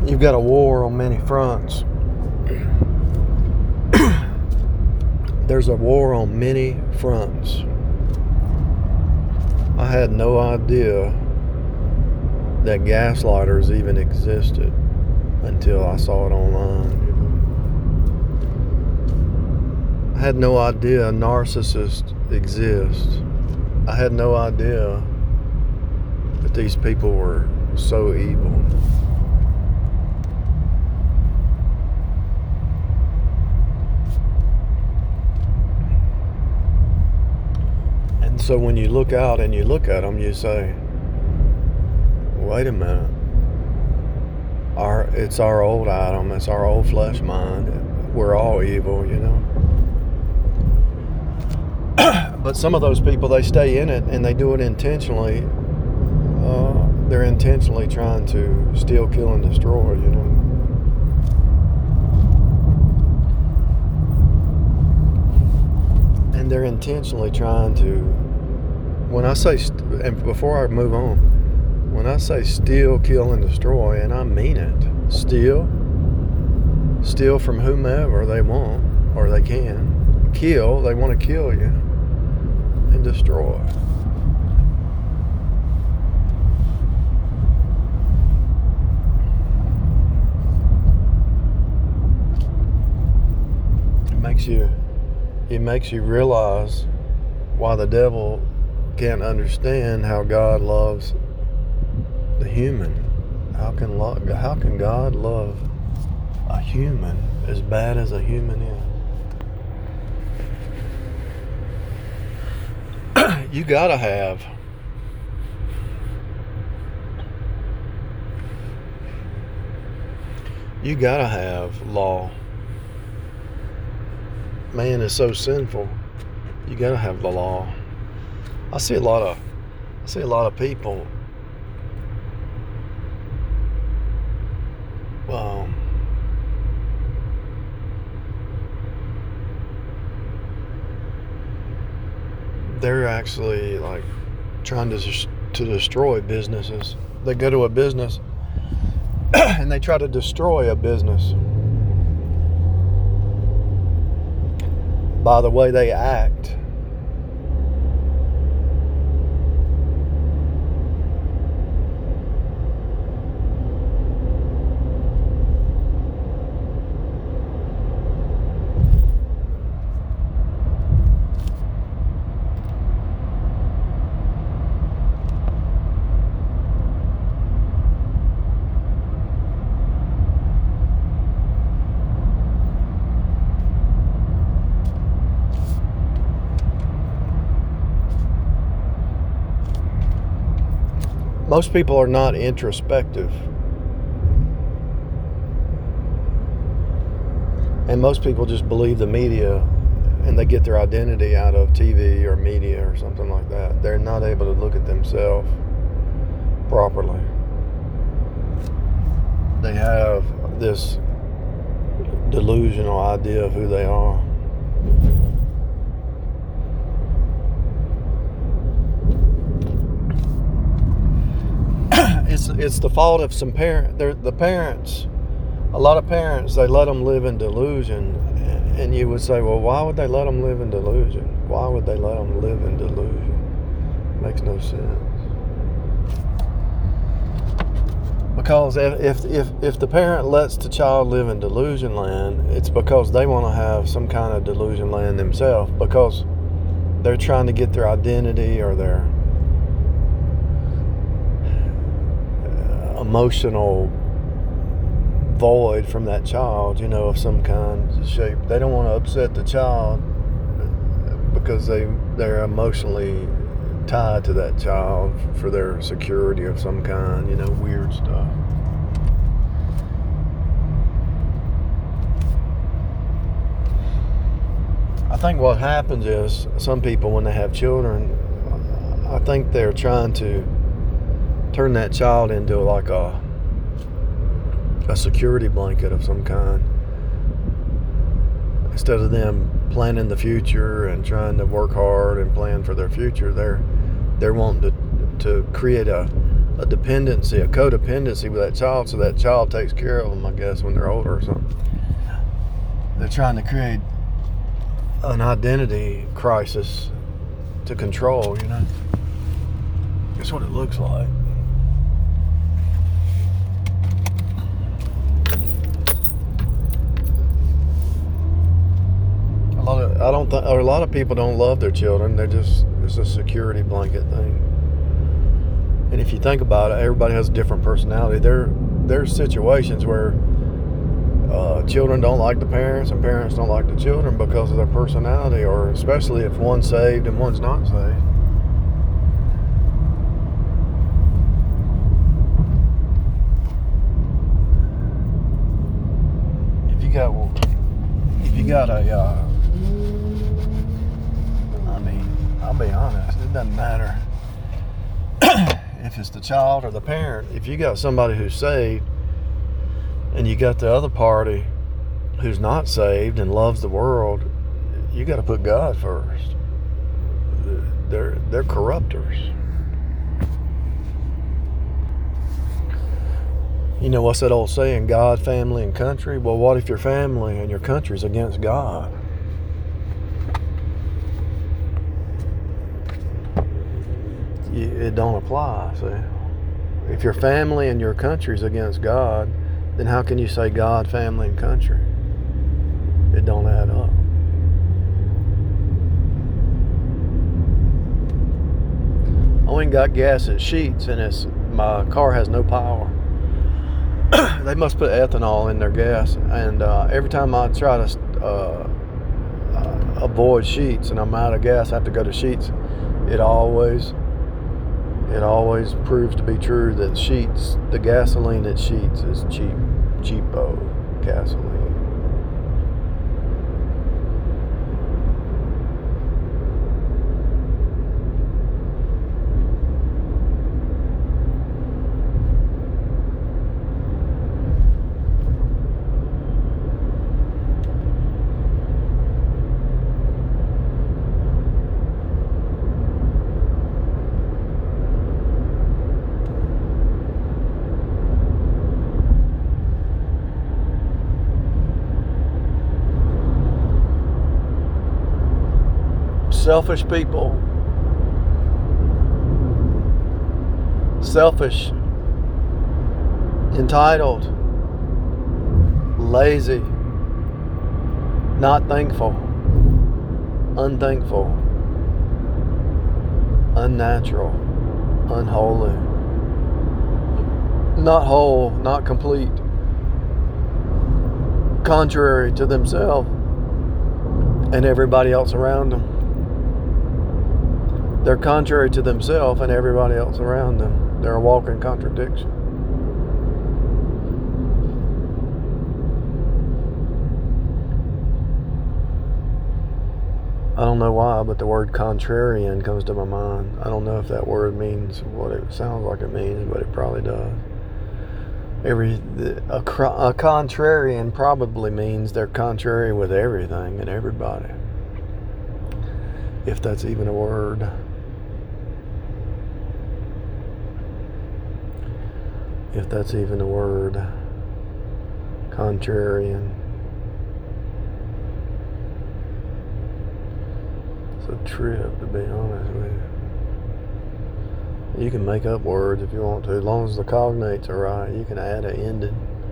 You've got a war on many fronts. There's a war on many fronts. I had no idea that gaslighters even existed until I saw it online. I had no idea narcissists exist. I had no idea that these people were so evil. And so when you look out and you look at them, you say, wait a minute. It's our old Adam. It's our old flesh mind. We're all evil, you know. But some of those people, they stay in it and they do it intentionally. They're intentionally trying to steal, kill, and destroy, you know. And they're intentionally trying to, when I say, and before I move on, when I say steal, kill, and destroy, and I mean it, steal from whomever they want or they can. Kill, they want to kill you. And destroy. It makes you realize why the devil can't understand how God loves the human. How can God love a human as bad as a human is? You gotta have law. Man is so sinful. You gotta have the law. I see a lot of people. They're actually like trying to destroy businesses. They go to a business and they try to destroy a business by the way they act. Most people are not introspective. And most people just believe the media and they get their identity out of TV or media or something like that. They're not able to look at themselves properly. They have this delusional idea of who they are. It's the fault of some parents. The parents, a lot of parents, they let them live in delusion. And you would say, well, why would they let them live in delusion? Why would they let them live in delusion? Makes no sense. Because if the parent lets the child live in delusion land, it's because they want to have some kind of delusion land themselves, because they're trying to get their identity or their emotional void from that child, you know, of some kind, shape. They don't want to upset the child because they're emotionally tied to that child for their security of some kind, you know, weird stuff. I think what happens is some people, when they have children, I think they're trying to turn that child into like a security blanket of some kind, instead of them planning the future and trying to work hard and plan for their future. They're wanting to create a a dependency, a codependency with that child, so that child takes care of them, I guess, when they're older or something. They're trying to create an identity crisis to control, you know? That's what it looks like. A lot of people don't love their children. It's a security blanket thing. And if you think about it, everybody has a different personality. There's situations where children don't like the parents and parents don't like the children because of their personality, or especially if one's saved and one's not saved. If you got a I'll be honest, it doesn't matter if it's the child or the parent. If you got somebody who's saved and you got the other party who's not saved and loves the world, you got to put God first. They're corruptors. You know, what's that old saying, God, family, and country? Well, what if your family and your country's against God? It don't apply, see? If your family and your country's against God, then how can you say God, family, and country? It don't add up. I went and got gas at Sheetz, and my car has no power. They must put ethanol in their gas, and every time I try to avoid Sheetz and I'm out of gas, I have to go to Sheetz. It always proves to be true that Sheetz, the gasoline at Sheetz is cheapo gasoline. Selfish people, selfish, entitled, lazy, not thankful, unthankful, unnatural, unholy, not whole, not complete, contrary to themselves and everybody else around them. They're contrary to themselves and everybody else around them. They're a walking contradiction. I don't know why, but the word contrarian comes to my mind. I don't know if that word means what it sounds like it means, but it probably does. A contrarian probably means they're contrary with everything and everybody. If that's even a word. If that's even a word. Contrarian. It's a trip, to be honest with you. You can make up words if you want to, as long as the cognates are right. You can add an ending.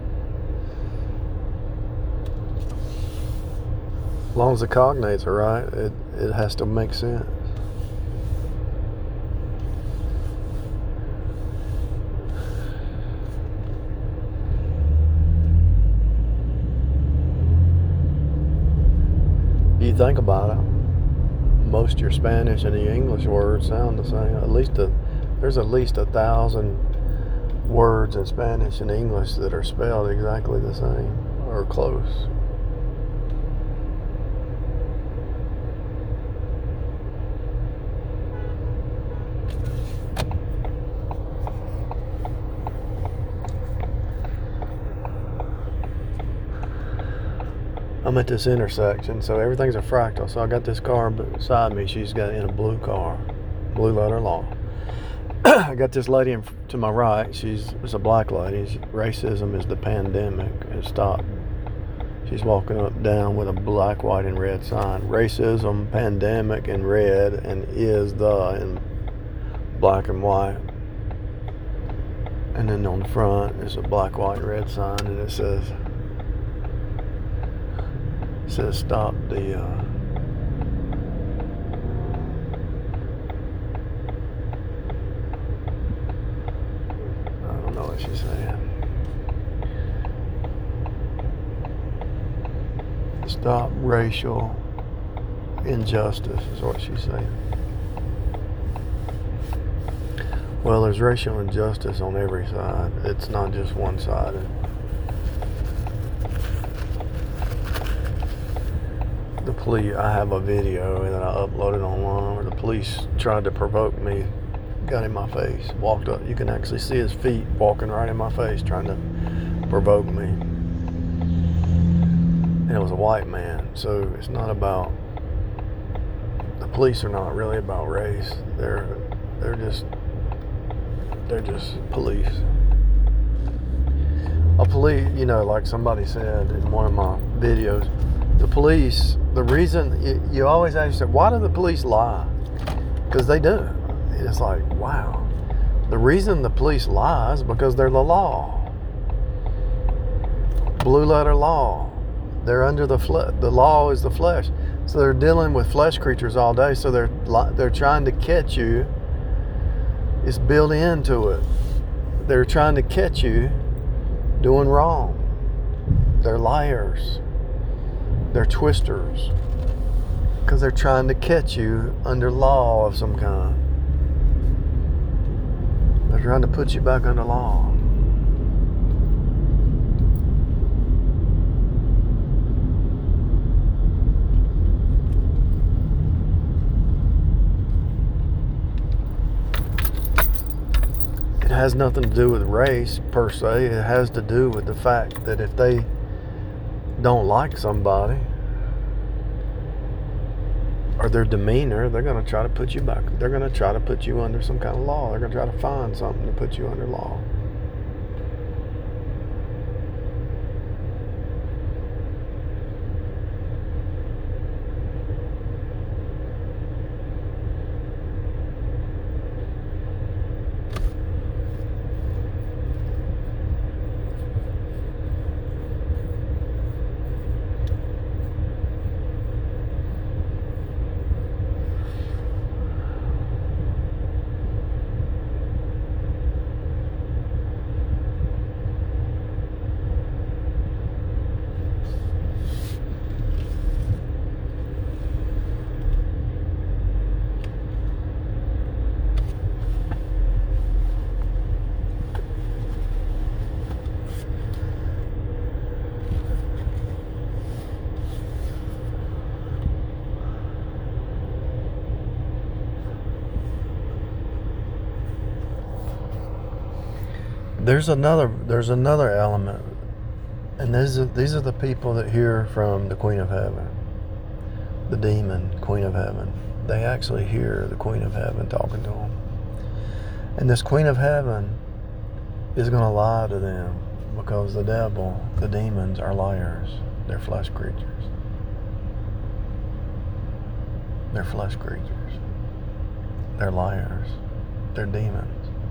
As long as the cognates are right, it has to make sense. You think about it, most of your Spanish and your English words sound the same. There's at least 1,000 words in Spanish and English that are spelled exactly the same or close. I'm at this intersection, so everything's a fractal. So I got this car beside me. She's got in a blue car, blue letter law. I got this lady to my right. It's a black lady. Racism is the pandemic. It stopped. She's walking up down with a black, white, and red sign. Racism, pandemic, in red, and is the in black and white. And then on the front is a black, white, and red sign, and it says stop the I don't know what she's saying. Stop racial injustice is what she's saying. Well, there's racial injustice on every side. It's not just one-sided. The police, I have a video that I uploaded online where the police tried to provoke me, got in my face, walked up. You can actually see his feet walking right in my face trying to provoke me. And it was a white man, so it's not about, the police are not really about race. They're just police. Like somebody said in one of my videos, the police, the reason, you always ask yourself, why do the police lie? Because they do. And it's like, wow. The reason the police lie is because they're the law. Blue letter law. They're under the law is the flesh. So they're dealing with flesh creatures all day. So they're trying to catch you. It's built into it. They're trying to catch you doing wrong. They're liars. They're twisters. Because they're trying to catch you under law of some kind. They're trying to put you back under law. It has nothing to do with race per se. It has to do with the fact that if they don't like somebody or their demeanor, they're going to try to put you back. They're going to try to put you under some kind of law. They're going to try to find something to put you under law. There's another element, and these are the people that hear from the Queen of Heaven, the demon Queen of Heaven. They actually hear the Queen of Heaven talking to them, and this Queen of Heaven is going to lie to them because the devil, the demons, are liars. They're flesh creatures. They're flesh creatures. They're liars. They're demons.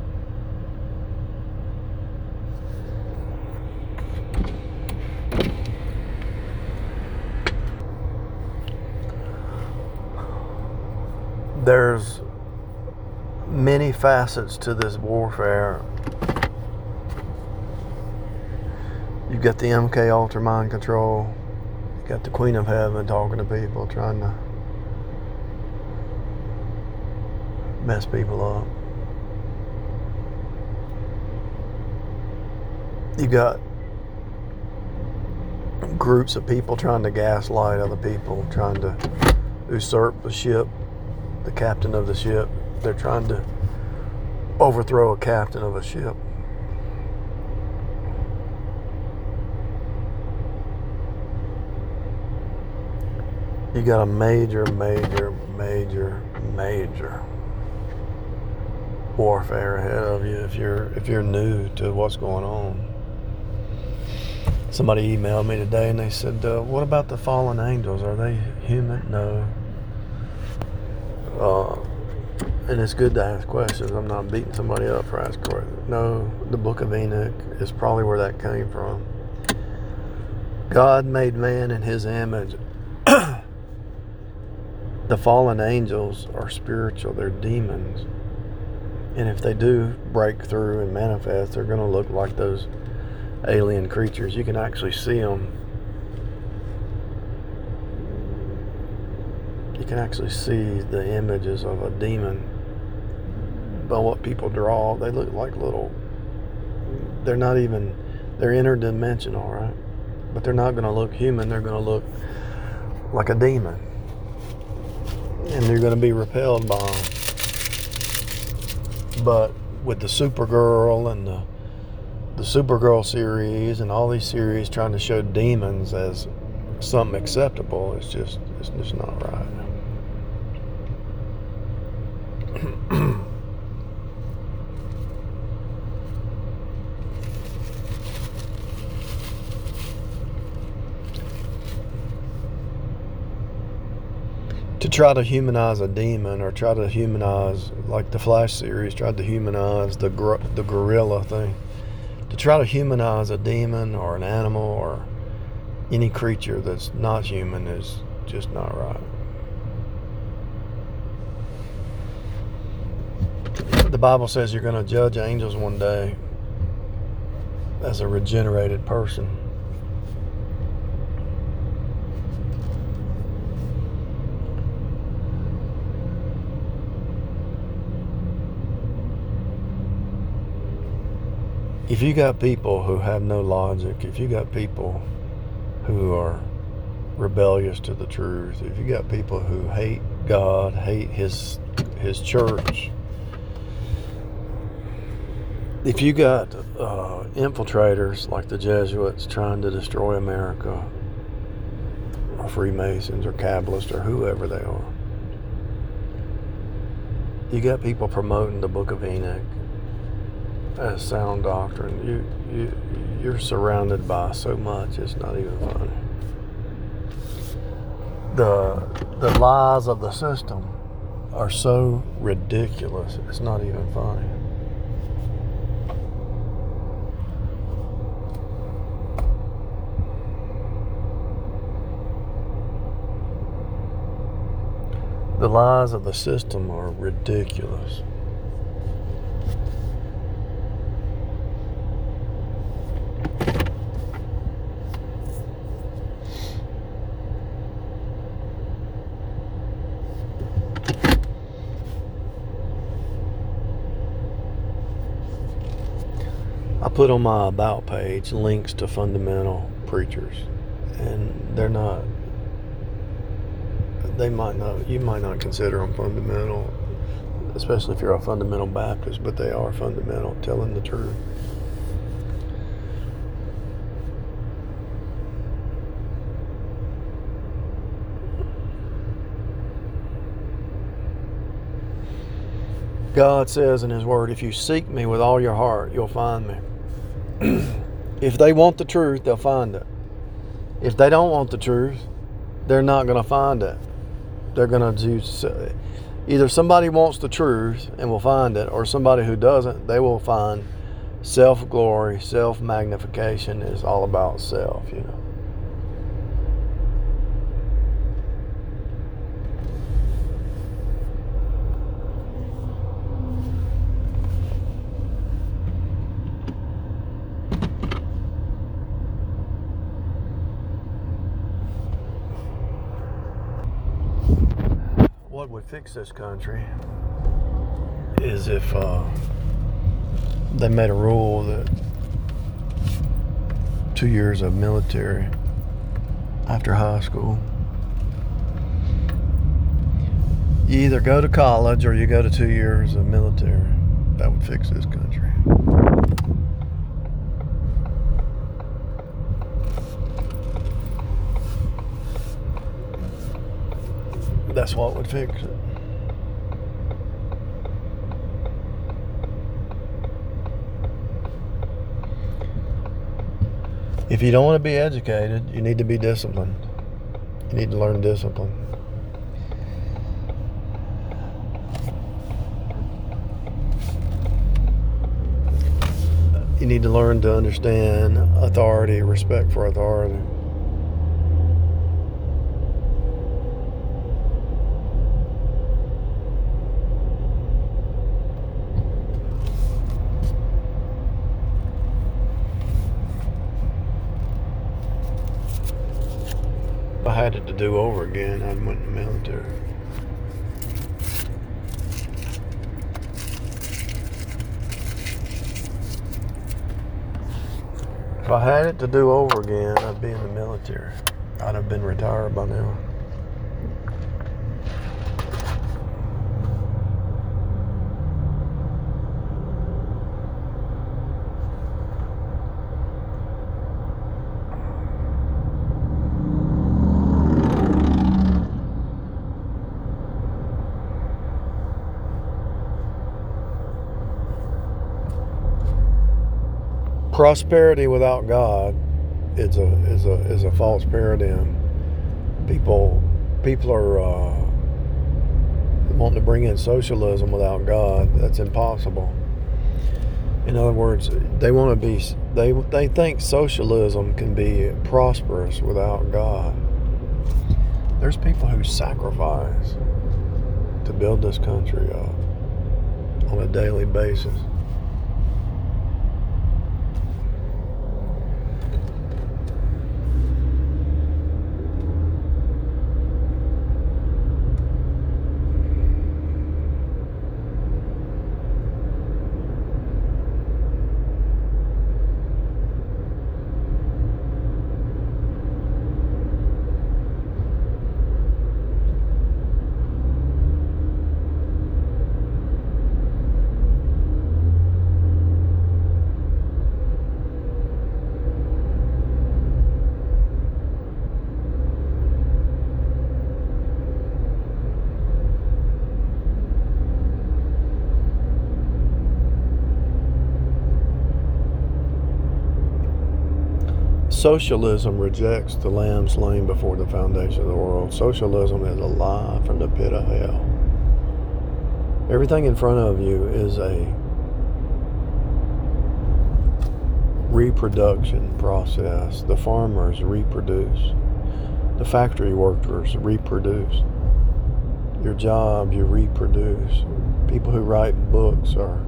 There's many facets to this warfare. You've got the MK Ultra mind control. You got the Queen of Heaven talking to people, trying to mess people up. You got groups of people trying to gaslight other people, trying to usurp the ship, the captain of the ship. They're trying to overthrow a captain of a ship. You got a major warfare ahead of you if you're new to what's going on. Somebody emailed me today and they said, what about the fallen angels? Are they human? No. And it's good to ask questions. I'm not beating somebody up for asking questions. No, the book of Enoch is probably where that came from. God made man in his image. The fallen angels are spiritual. They're demons. And if they do break through and manifest, they're going to look like those alien creatures. You can actually see them. You can actually see the images of a demon by what people draw. They look like little, they're interdimensional, right? But they're not going to look human. They're going to look like a demon. And you're going to be repelled by them. But with the Supergirl and the Supergirl series and all these series trying to show demons as something acceptable, it's just not right. To try to humanize a demon, or try to humanize, like the Flash series tried to humanize the gorilla thing, to try to humanize a demon or an animal or any creature that's not human is just not right. The Bible says you're going to judge angels one day as a regenerated person. If you got people who have no logic, if you got people who are rebellious to the truth, if you got people who hate God, hate his church, if you got infiltrators like the Jesuits trying to destroy America, or Freemasons or Kabbalists or whoever they are, you got people promoting the Book of Enoch as sound doctrine, you're surrounded by so much it's not even funny. The lies of the system are so ridiculous it's not even funny. The lies of the system are ridiculous. I put on my About page links to fundamental preachers, and you might not consider them fundamental, especially if you're a fundamental Baptist, but they are fundamental, telling the truth. God says in his word, if you seek me with all your heart, you'll find me. If they want the truth, they'll find it. If they don't want the truth, they're not going to find it. They're going to do either somebody wants the truth and will find it, or somebody who doesn't, they will find self-glory, self-magnification is all about self, you know. What would fix this country is if they made a rule that 2 years of military after high school, you either go to college or you go to 2 years of military. That would fix this country. That's what would fix it. If you don't want to be educated, you need to be disciplined. You need to learn discipline. You need to learn to understand authority, respect for authority. If I had it to do over again, I'd went in the military. If I had it to do over again, I'd be in the military. I'd have been retired by now. Prosperity without God is a false paradigm. People are wanting to bring in socialism without God. That's impossible. In other words, they want to be. They think socialism can be prosperous without God. There's people who sacrifice to build this country up on a daily basis. Socialism rejects the lamb slain before the foundation of the world. Socialism is a lie from the pit of hell. Everything in front of you is a reproduction process. The farmers reproduce. The factory workers reproduce. Your job, you reproduce. People who write books are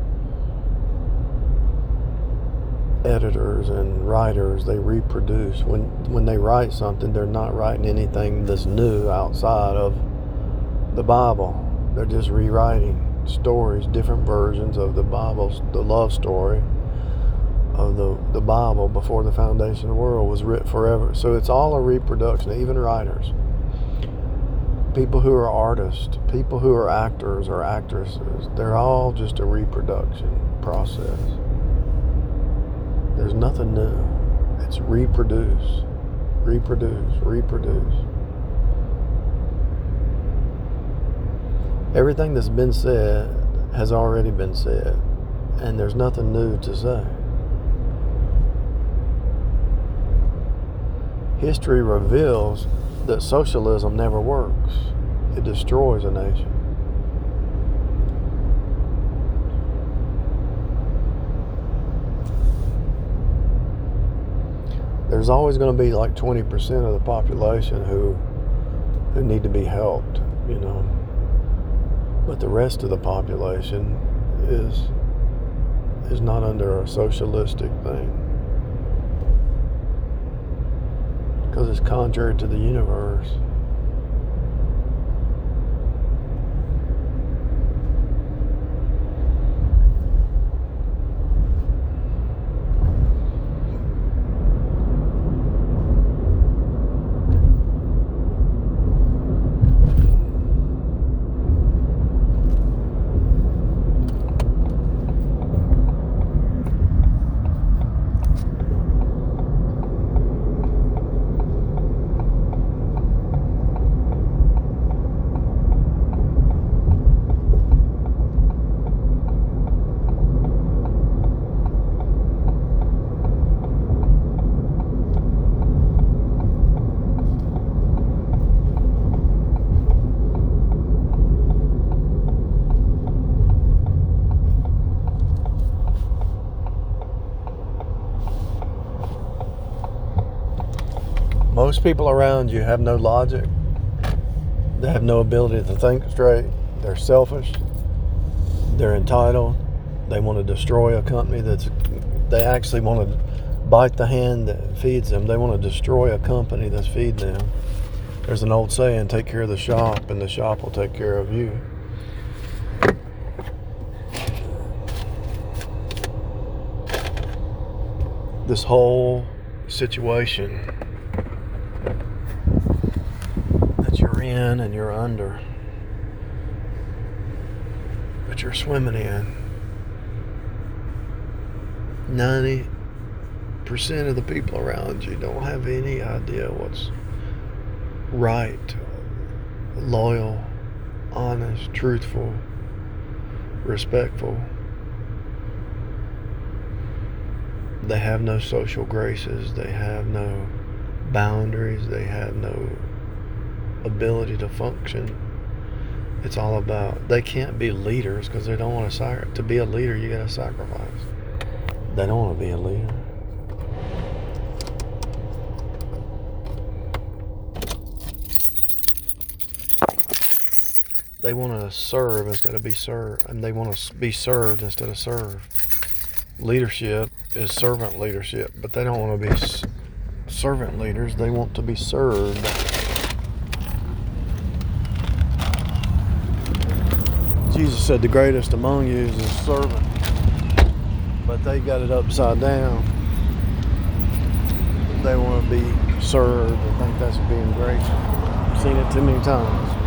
editors and writers. They reproduce. When they write something, they're not writing anything that's new outside of the Bible. They're just rewriting stories, different versions of the Bible, the love story of the Bible before the foundation of the world was written forever. So it's all a reproduction. Even writers, people who are artists, people who are actors or actresses, they're all just a reproduction process. There's nothing new. It's reproduce, reproduce, reproduce. Everything that's been said has already been said, and there's nothing new to say. History reveals that socialism never works. It destroys a nation. There's always going to be like 20% of the population who need to be helped, you know. But the rest of the population is not under a socialistic thing, because it's contrary to the universe. Most people around you have no logic. They have no ability to think straight. They're selfish. They're entitled. They want to destroy a company they actually want to bite the hand that feeds them. They want to destroy a company that's feeding them. There's an old saying, take care of the shop and the shop will take care of you. This whole situation that you're in and you're under, that you're swimming in, 90% of the people around you don't have any idea what's right, loyal, honest, truthful, respectful. They have no social graces. They have no boundaries. They have no ability to function. It's all about, they can't be leaders because they don't want to be a leader, you got to sacrifice. They don't want to be a leader. They want to serve instead of be served, and they want to be served instead of serve. Leadership is servant leadership, but they don't want to be servant leaders. They want to be served. Jesus said the greatest among you is a servant, but they got it upside down. They want to be served and think that's being great. I've seen it too many times.